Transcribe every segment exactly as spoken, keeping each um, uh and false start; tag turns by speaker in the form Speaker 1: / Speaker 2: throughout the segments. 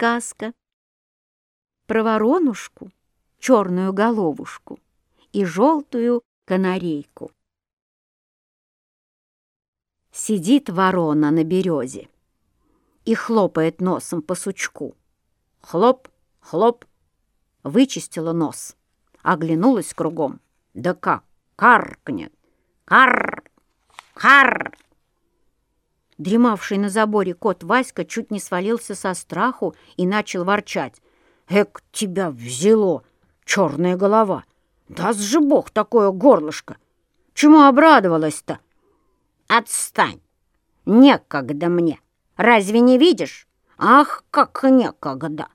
Speaker 1: сказка про воронушку, черную головушку и желтую канарейку. Сидит ворона на березе и хлопает носом по сучку. Хлоп, хлоп, вычистила нос, оглянулась кругом. Да как каркнет! Кар! Кар! Дремавший на заборе кот Васька чуть не свалился со страху и начал ворчать. «Эк, тебя взяло, черная голова! Даст же Бог такое горлышко! Чему обрадовалась-то?» «Отстань! Некогда мне! Разве не видишь? Ах, как некогда!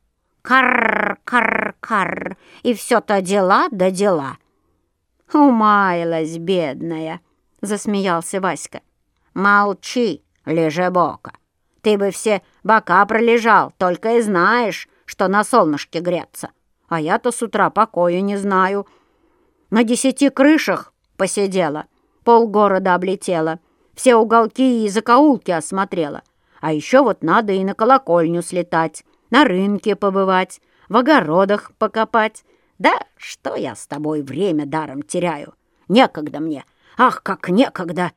Speaker 1: Кар-кар-кар! И все-то дела да дела!» «Умаялась, бедная!» — засмеялся Васька. «Молчи, лежебока! Ты бы все бока пролежал, только и знаешь, что на солнышке греться. А я-то с утра покоя не знаю. На десяти крышах посидела, полгорода облетела, все уголки и закоулки осмотрела. А еще вот надо и на колокольню слетать, на рынке побывать, в огородах покопать. Да что я с тобой время даром теряю? Некогда мне! Ах, как некогда!»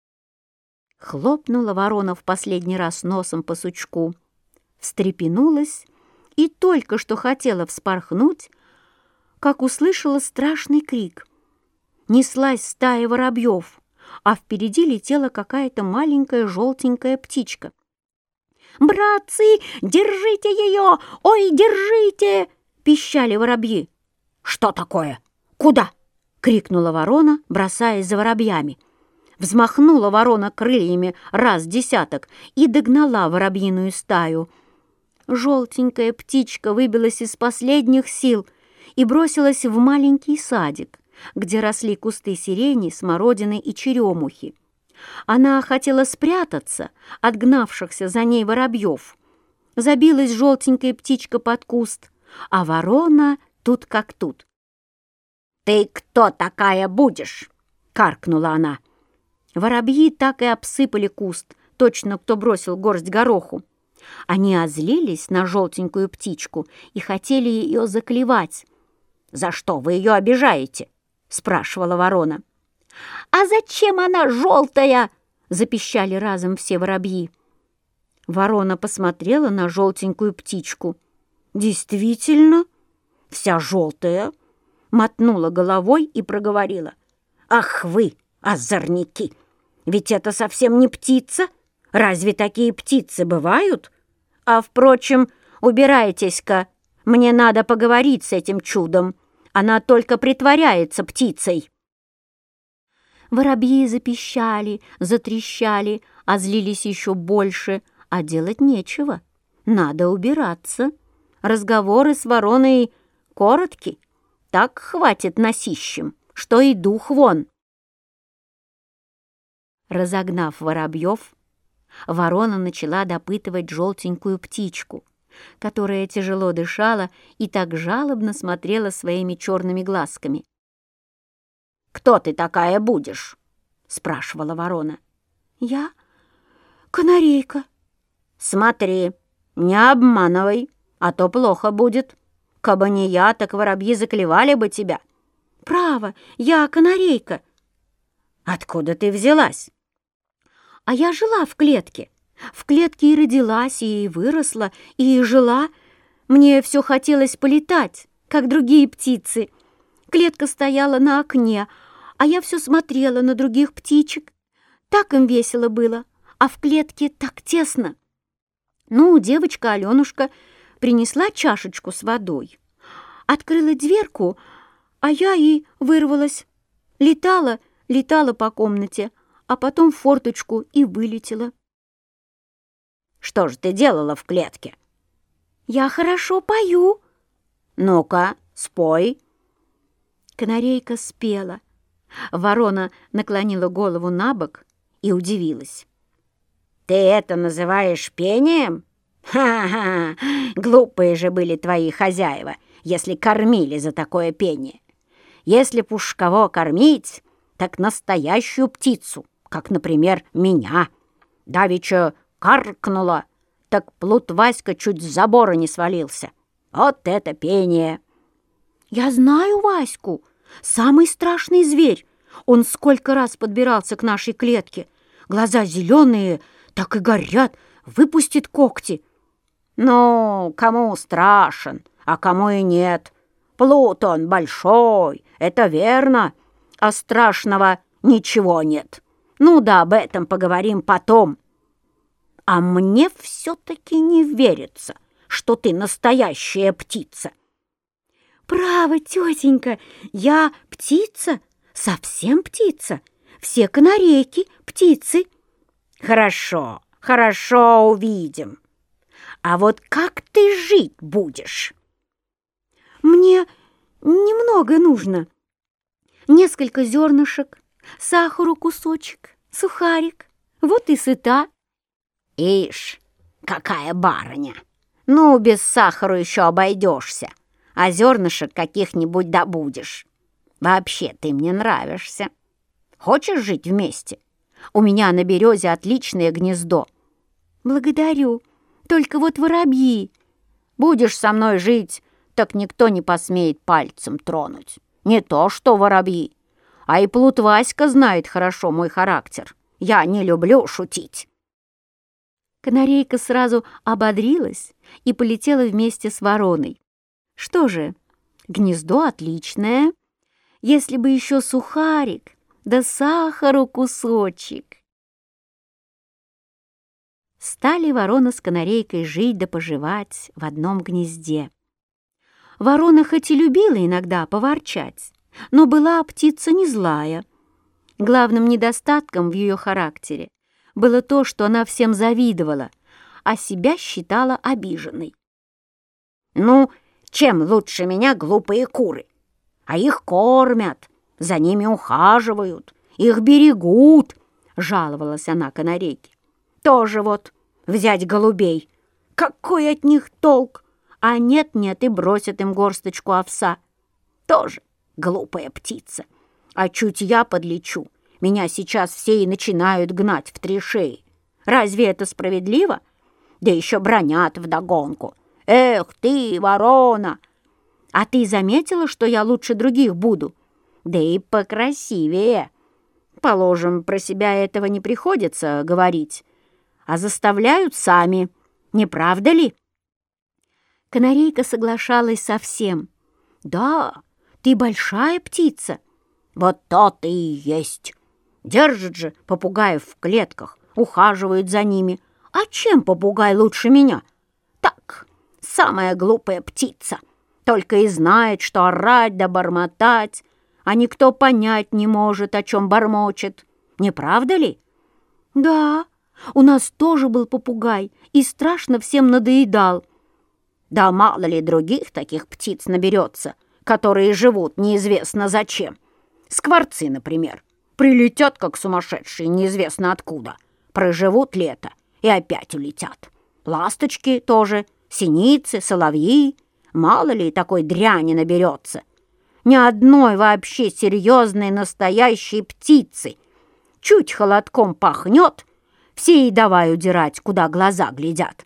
Speaker 1: Хлопнула ворона в последний раз носом по сучку, встрепенулась и только что хотела вспорхнуть, как услышала страшный крик. Неслась стая воробьев, а впереди летела какая-то маленькая желтенькая птичка. «Братцы, держите ее! Ой, держите!» — пищали воробьи. «Что такое? Куда?» — крикнула ворона, бросаясь за воробьями. Взмахнула ворона крыльями раз десяток и догнала воробьиную стаю. Желтенькая птичка выбилась из последних сил и бросилась в маленький садик, где росли кусты сирени, смородины и черемухи. Она хотела спрятаться от гнавшихся за ней воробьев. Забилась желтенькая птичка под куст, а ворона тут как тут. «Ты кто такая будешь?» — каркнула она. Воробьи так и обсыпали куст, точно кто бросил горсть гороху. Они озлились на желтенькую птичку и хотели ее заклевать. «За что вы ее обижаете?» — спрашивала ворона. «А зачем она желтая?» — запищали разом все воробьи. Ворона посмотрела на желтенькую птичку. «Действительно, вся желтая», — мотнула головой и проговорила. «Ах вы, озорники! Ведь это совсем не птица! Разве такие птицы бывают? А, впрочем, убирайтесь-ка, мне надо поговорить с этим чудом. Она только притворяется птицей». Воробьи запищали, затрещали, озлились еще больше, а делать нечего. Надо убираться. Разговоры с вороной коротки, так хватит носищем, что и дух вон. Разогнав воробьев, ворона начала допытывать желтенькую птичку, которая тяжело дышала и так жалобно смотрела своими черными глазками. «Кто ты такая будешь?» — спрашивала ворона. «Я канарейка». «Смотри, не обманывай, а то плохо будет. Кабы не я, так воробьи заклевали бы тебя». «Право, я канарейка». «Откуда ты взялась?» «А я жила в клетке. В клетке и родилась, и выросла, и жила. Мне все хотелось полетать, как другие птицы. Клетка стояла на окне, а я все смотрела на других птичек. Так им весело было, а в клетке так тесно. Ну, девочка Аленушка принесла чашечку с водой, открыла дверку, а я и вырвалась. Летала, летала по комнате, а потом в форточку и вылетела». «Что же ты делала в клетке?» «Я хорошо пою». «Ну-ка, спой». Канарейка спела. Ворона наклонила голову на бок и удивилась. «Ты это называешь пением? Ха-ха! Глупые же были твои хозяева, если кормили за такое пение. Если б уж кого кормить, так настоящую птицу, как, например, меня. Давеча каркнула, так плут Васька чуть с забора не свалился. Вот это пение!» «Я знаю Ваську, самый страшный зверь. Он сколько раз подбирался к нашей клетке. Глаза зеленые, так и горят, выпустит когти». «Ну, кому страшен, а кому и нет. Плут он большой, это верно, а страшного ничего нет. Ну да, об этом поговорим потом. А мне все-таки не верится, что ты настоящая птица».
Speaker 2: «Право, тетенька, я птица, совсем птица. Все канарейки птицы».
Speaker 1: «Хорошо, хорошо, увидим. А вот как ты жить будешь?»
Speaker 2: «Мне немного нужно. Несколько зернышек, сахару кусочек, сухарик. Вот и сыта».
Speaker 1: «Ишь, какая барыня! Ну, без сахара еще обойдешься, а зернышек каких-нибудь добудешь. Вообще, ты мне нравишься. Хочешь жить вместе? У меня на березе отличное гнездо».
Speaker 2: «Благодарю. Только вот воробьи».
Speaker 1: «Будешь со мной жить, так никто не посмеет пальцем тронуть. Не то что воробьи. А и плут Васька знает хорошо мой характер. Я не люблю шутить».
Speaker 2: Канарейка сразу ободрилась и полетела вместе с вороной. Что же, гнездо отличное, если бы еще сухарик, да сахару кусочек. Стали ворона с канарейкой жить да поживать в одном гнезде. Ворона хоть и любила иногда поворчать, но была птица не злая. Главным недостатком в ее характере было то, что она всем завидовала, а себя считала обиженной.
Speaker 1: «Ну, чем лучше меня глупые куры? А их кормят, за ними ухаживают, их берегут», — жаловалась она канарейке. «Тоже вот взять голубей. Какой от них толк? А нет-нет, и бросят им горсточку овса. Тоже глупая птица. А чуть я подлечу, меня сейчас все и начинают гнать в три шеи. Разве это справедливо? Да еще бранят вдогонку. Эх ты, ворона! А ты заметила, что я лучше других буду? Да и покрасивее. Положим, про себя этого не приходится говорить, а заставляют сами, не правда ли?»
Speaker 2: Канарейка соглашалась со всем. «Да, ты большая птица».
Speaker 1: «Вот то-то и есть. Держат же попугаев в клетках, ухаживают за ними. А чем попугай лучше меня? Так, самая глупая птица. Только и знает, что орать да бормотать, а никто понять не может, о чем бормочет. Не правда ли?»
Speaker 2: «Да, у нас тоже был попугай и страшно всем надоедал».
Speaker 1: «Да мало ли других таких птиц наберется, которые живут неизвестно зачем. Скворцы, например, прилетят, как сумасшедшие, неизвестно откуда, проживут лето и опять улетят. Ласточки тоже, синицы, соловьи. Мало ли такой дряни наберется. Ни одной вообще серьезной настоящей птицы. Чуть холодком пахнет, все и давай удирать, куда глаза глядят».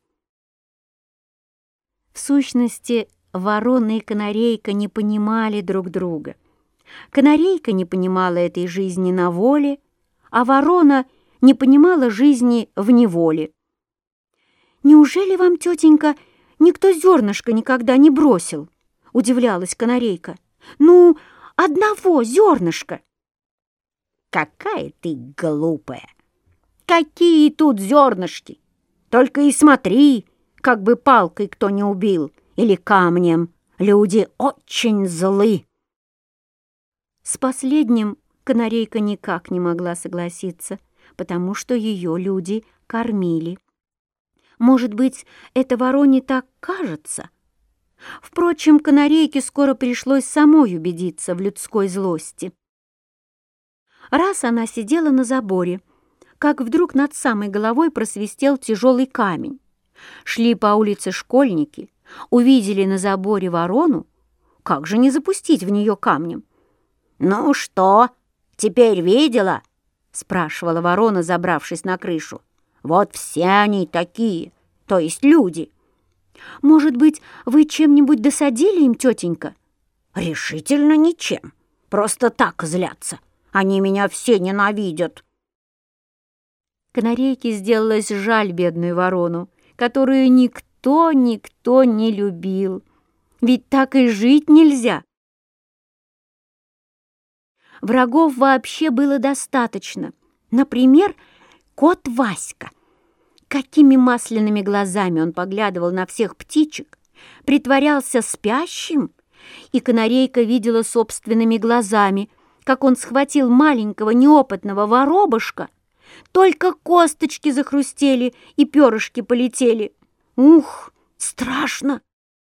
Speaker 2: В сущности, ворона и канарейка не понимали друг друга. Канарейка не понимала этой жизни на воле, а ворона не понимала жизни в неволе. «Неужели вам, тетенька, никто зернышко никогда не бросил?» — удивлялась канарейка. «Ну, одного зернышка».
Speaker 1: «Какая ты глупая! Какие тут зернышки! Только и смотри, как бы палкой кто не убил или камнем. Люди очень злы».
Speaker 2: С последним канарейка никак не могла согласиться, потому что ее люди кормили. Может быть, это вороне так кажется? Впрочем, канарейке скоро пришлось самой убедиться в людской злости. Раз она сидела на заборе, как вдруг над самой головой просвистел тяжелый камень. Шли по улице школьники, увидели на заборе ворону. Как же не запустить в нее камнем?
Speaker 1: «Ну что, теперь видела?» — спрашивала ворона, забравшись на крышу. «Вот все они такие, то есть люди.
Speaker 2: Может быть, вы чем-нибудь досадили им, тетенька?
Speaker 1: Решительно ничем. Просто так злятся. Они меня все ненавидят.
Speaker 2: Канарейке сделалось жаль бедную ворону, которую никто, никто не любил. Ведь так и жить нельзя. Врагов вообще было достаточно. Например, кот Васька. Какими масляными глазами он поглядывал на всех птичек, притворялся спящим, и канарейка видела собственными глазами, как он схватил маленького неопытного воробушка. Только косточки захрустели и перышки полетели. Ух, страшно!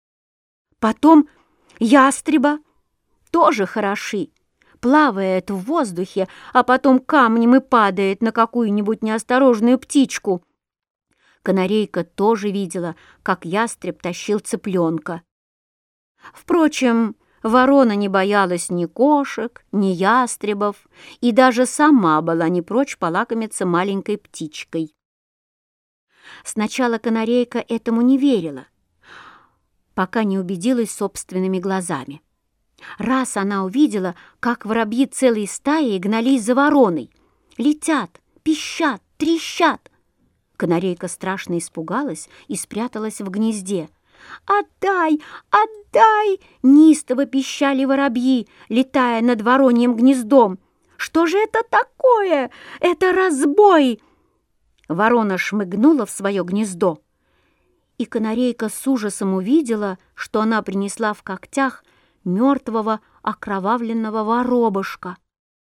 Speaker 2: Потом ястреба тоже хороши. Плавает в воздухе, а потом камнем и падает на какую-нибудь неосторожную птичку. Канарейка тоже видела, как ястреб тащил цыпленка. Впрочем, ворона не боялась ни кошек, ни ястребов и даже сама была не прочь полакомиться маленькой птичкой. Сначала канарейка этому не верила, пока не убедилась собственными глазами. Раз она увидела, как воробьи целой стаей гнались за вороной. Летят, пищат, трещат. Канарейка страшно испугалась и спряталась в гнезде. «Отдай! Отдай!» — неистово пищали воробьи, летая над вороньим гнездом. «Что же это такое? Это разбой!» Ворона шмыгнула в свое гнездо, и канарейка с ужасом увидела, что она принесла в когтях мертвого окровавленного воробушка.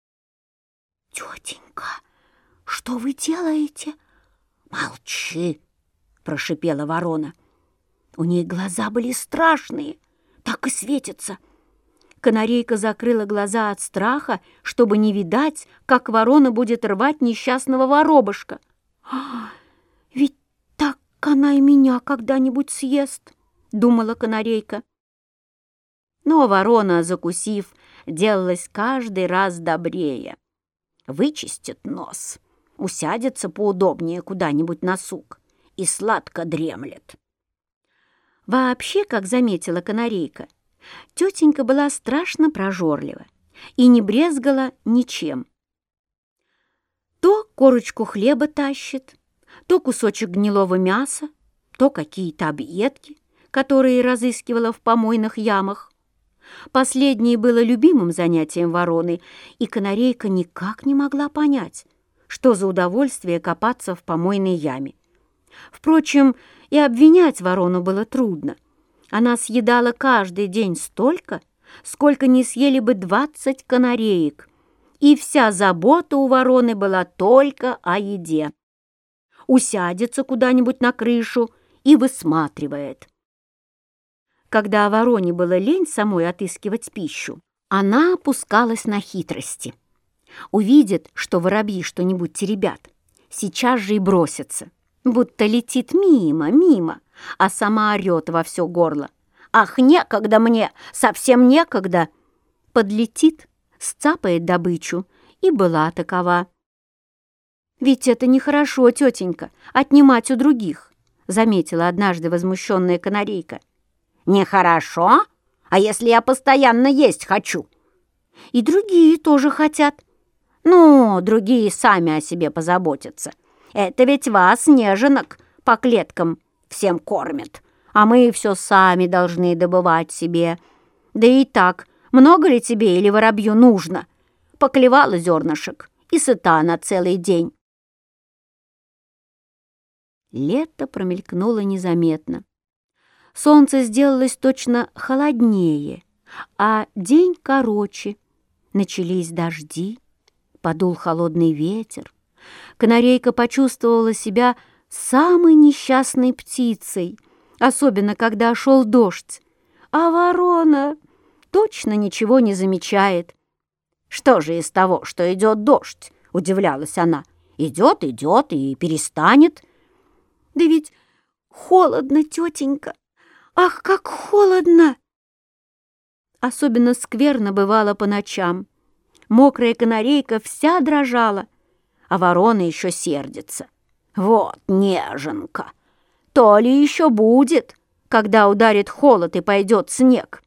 Speaker 2: «Тетенька, что вы делаете?» «Молчи!» — прошипела ворона. У ней глаза были страшные, так и светятся. Канарейка закрыла глаза от страха, чтобы не видать, как ворона будет рвать несчастного воробушка. «А, ведь так она и меня когда-нибудь съест», — думала канарейка. Но ворона, закусив, делалась каждый раз добрее. Вычистит нос, усядется поудобнее куда-нибудь на сук и сладко дремлет. Вообще, как заметила канарейка, тетенька была страшно прожорлива и не брезгала ничем. То корочку хлеба тащит, то кусочек гнилого мяса, то какие-то объедки, которые разыскивала в помойных ямах. Последнее было любимым занятием вороны, и канарейка никак не могла понять, что за удовольствие копаться в помойной яме. Впрочем, и обвинять ворону было трудно. Она съедала каждый день столько, сколько не съели бы двадцать канареек, и вся забота у вороны была только о еде. Усядется куда-нибудь на крышу и высматривает. Когда вороне было лень самой отыскивать пищу, она опускалась на хитрости. Увидит, что воробьи что-нибудь теребят, сейчас же и бросится, будто летит мимо, мимо, а сама орет во все горло. «Ах, некогда мне, совсем некогда!» Подлетит, сцапает добычу, и была такова. «Ведь это нехорошо, тетенька, отнимать у других», заметила однажды возмущенная канарейка. «Нехорошо? А если я постоянно есть хочу?» «И другие тоже хотят». «Ну, другие сами о себе позаботятся. Это ведь вас, неженок, по клеткам всем кормят, а мы все сами должны добывать себе. Да и так, много ли тебе или воробью нужно? Поклевала зернышек и сыта на целый день». Лето промелькнуло незаметно. Солнце сделалось точно холоднее, а день короче. Начались дожди, подул холодный ветер. Канарейка почувствовала себя самой несчастной птицей, особенно когда шел дождь, а ворона точно ничего не замечает. «Что же из того, что идет дождь?» — удивлялась она. «Идет, идет и перестанет». «Да ведь холодно, тетенька! Ах, как холодно!» Особенно скверно бывало по ночам. Мокрая канарейка вся дрожала, а ворона еще сердится. «Вот неженка!
Speaker 1: То ли еще будет, когда ударит холод и пойдет снег.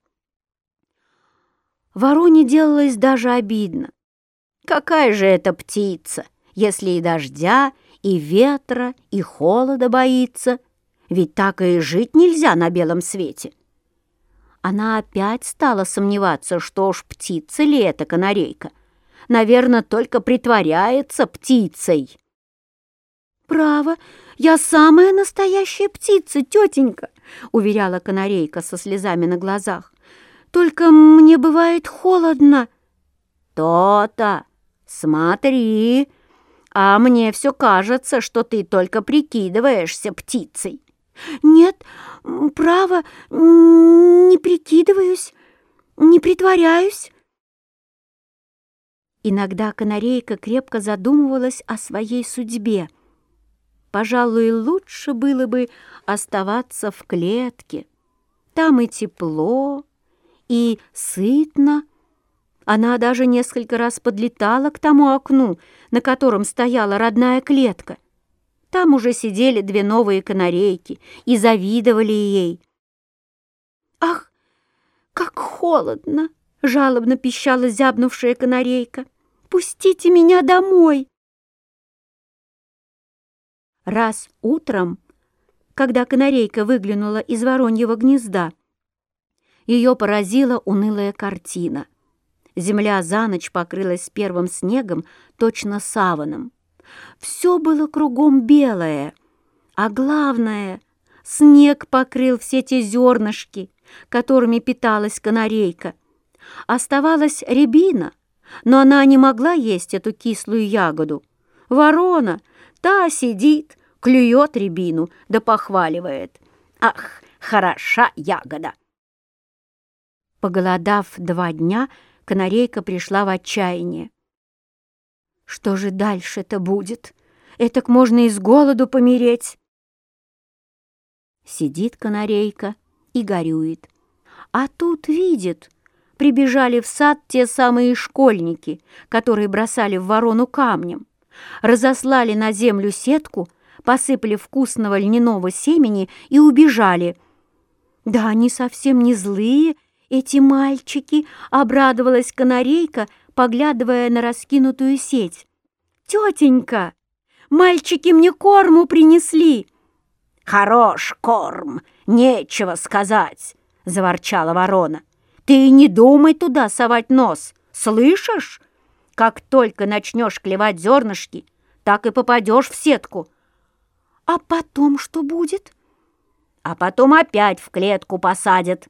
Speaker 2: Вороне делалось даже обидно.
Speaker 1: Какая же это птица, если и дождя, и ветра, и холода боится? Ведь так и жить нельзя на белом свете. Она опять стала сомневаться, что уж птица ли это канарейка. Наверное, только притворяется птицей.
Speaker 2: «Право, я самая настоящая птица, тетенька», — уверяла канарейка со слезами на глазах. «Только мне бывает холодно».
Speaker 1: «То-то! Смотри! А мне все кажется, что ты только прикидываешься птицей».
Speaker 2: «Нет, право, не прикидываюсь, не притворяюсь». Иногда канарейка крепко задумывалась о своей судьбе. Пожалуй, лучше было бы оставаться в клетке. Там и тепло, и сытно. Она даже несколько раз подлетала к тому окну, на котором стояла родная клетка. Там уже сидели две новые канарейки и завидовали ей. «Ах, как холодно!» — жалобно пищала зябнувшая канарейка. «Пустите меня домой!» Раз утром, когда канарейка выглянула из вороньего гнезда, ее поразила унылая картина. Земля за ночь покрылась первым снегом, точно саваном. Все было кругом белое, а главное, снег покрыл все те зернышки, которыми питалась канарейка. Оставалась рябина, но она не могла есть эту кислую ягоду. Ворона, та сидит, клюет рябину, да похваливает: «Ах, хороша ягода!» Поголодав два дня, канарейка пришла в отчаяние. «Что же дальше-то будет? Этак можно и с голоду помереть!» Сидит канарейка и горюет. А тут видит, прибежали в сад те самые школьники, которые бросали в ворону камнем, разослали на землю сетку, посыпали вкусного льняного семени и убежали. «Да они совсем не злые, эти мальчики», — обрадовалась канарейка, поглядывая на раскинутую сеть. «Тетенька, мальчики мне корму принесли!»
Speaker 1: «Хорош корм, нечего сказать!» — заворчала ворона. «Ты не думай туда совать нос, слышишь? Как только начнешь клевать зернышки, так и попадешь в сетку».
Speaker 2: «А потом что будет?»
Speaker 1: «А потом опять в клетку посадят».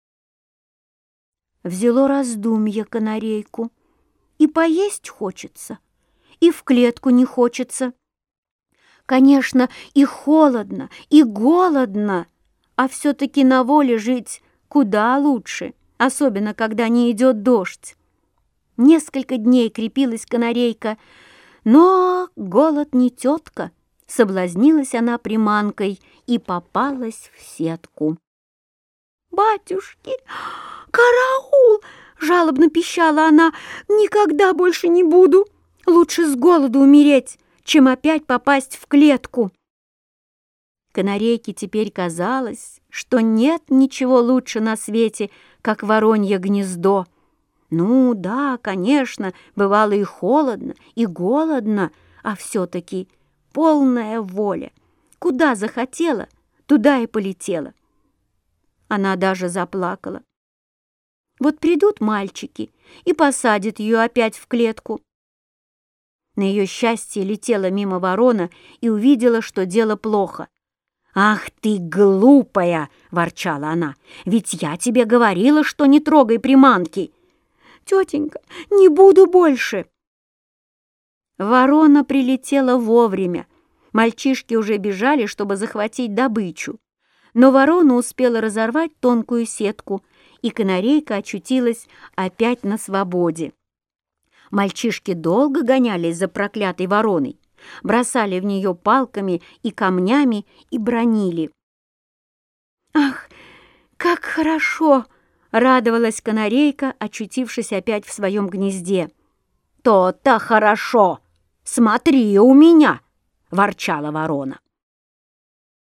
Speaker 2: Взяло раздумье канарейку. И поесть хочется, и в клетку не хочется. Конечно, и холодно, и голодно, а все-таки на воле жить куда лучше, особенно когда не идет дождь. Несколько дней крепилась канарейка, но голод не тетка. Соблазнилась она приманкой и попалась в сетку. «Батюшки, караул!» — жалобно пищала она. «Никогда больше не буду. Лучше с голоду умереть, чем опять попасть в клетку». Канарейке теперь казалось, что нет ничего лучше на свете, как воронье гнездо. Ну да, конечно, бывало и холодно, и голодно, а все-таки полная воля. Куда захотела, туда и полетела. Она даже заплакала. Вот придут мальчики и посадят ее опять в клетку. На ее счастье летела мимо ворона и увидела, что дело плохо. «Ах ты, глупая!» — ворчала она. «Ведь я тебе говорила, что не трогай приманки!» «Тетенька, не буду больше!» Ворона прилетела вовремя. Мальчишки уже бежали, чтобы захватить добычу. Но ворона успела разорвать тонкую сетку, и канарейка очутилась опять на свободе. Мальчишки долго гонялись за проклятой вороной, бросали в нее палками и камнями и бранили. «Ах, как хорошо!» — радовалась канарейка, очутившись опять в своем гнезде. «То-то хорошо! Смотри у меня!» — ворчала ворона.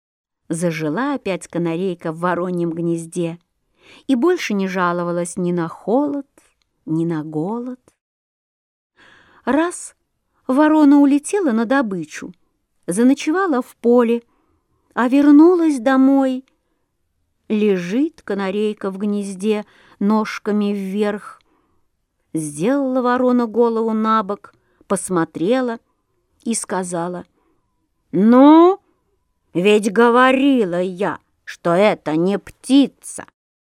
Speaker 1: Зажила опять канарейка в вороньем гнезде и больше не жаловалась ни на холод, ни на голод. Раз ворона улетела на добычу, заночевала в поле, а вернулась домой. Лежит канарейка в гнезде ножками вверх. Сделала ворона голову на бок, посмотрела и сказала: «Ну, ведь говорила я, что это не птица».